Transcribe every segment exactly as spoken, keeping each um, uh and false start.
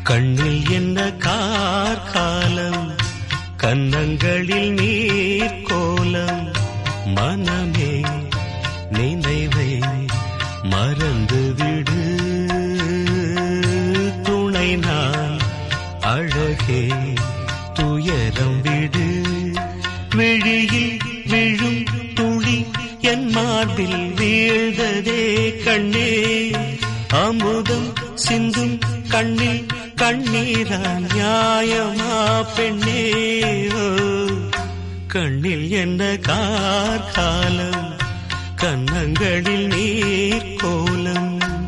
கண்ணில் என்ன கார்காலம், கன்னங்களில் நீர் கோலம். மனமே நினைவை மறந்துவிடு, துணை நான் அழகே துயரம் விடு. விழியில் விழும் துளி என் மார்பில் வீழ்ந்ததே கண்ணே, அமுதம் சிந்தும் கண்ணில் கண்ணீரா நியாயமா பெண்ணே. கண்ணில் என்ன கார்காலம், கன்னங்களில் நீர் கோலம்.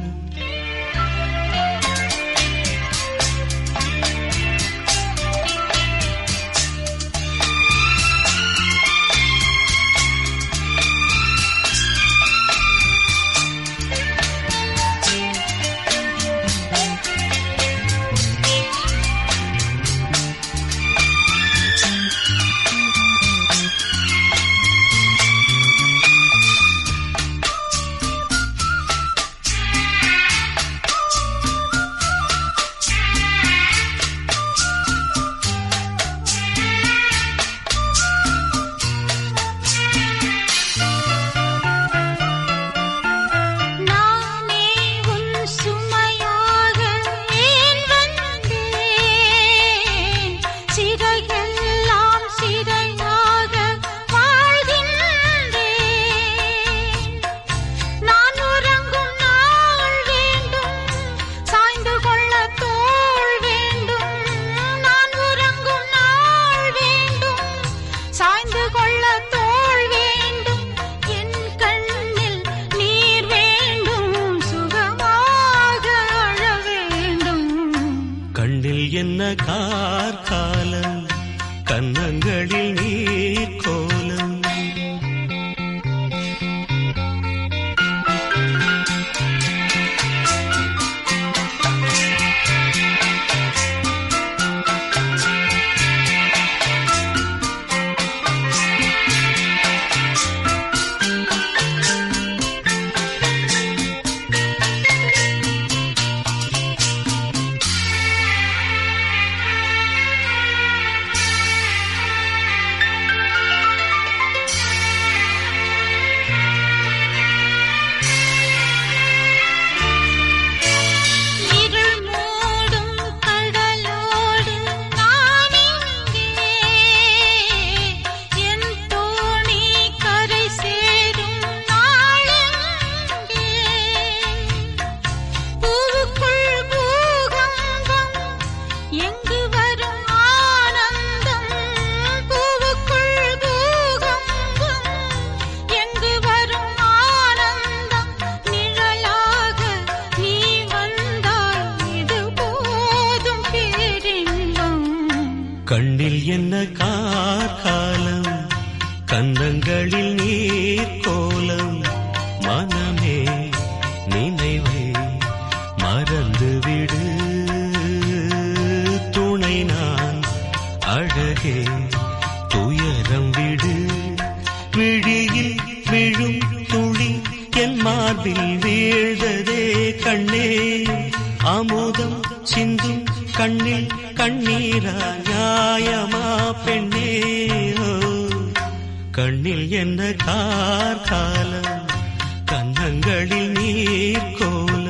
என்ன கார்காலம், கன்னங்களில் நீர் கோலம். கண்ணில் என்ன கார்காலம், கன்னங்களில் நீர் கோலம். மனமே நினைவை மறந்துவிடு, துணை நான் அழகே துயரம் விடு. விழியில் விழும் துளி என் மார்பில் வீழ்ந்ததே கண்ணே, அமுதம் சிந்தும் கண்ணில் கண்ணீரா நியாயமா பெண்ணே. கண்ணில் என்ன கார்காலம், கன்னங்களில் நீர் கோலம்.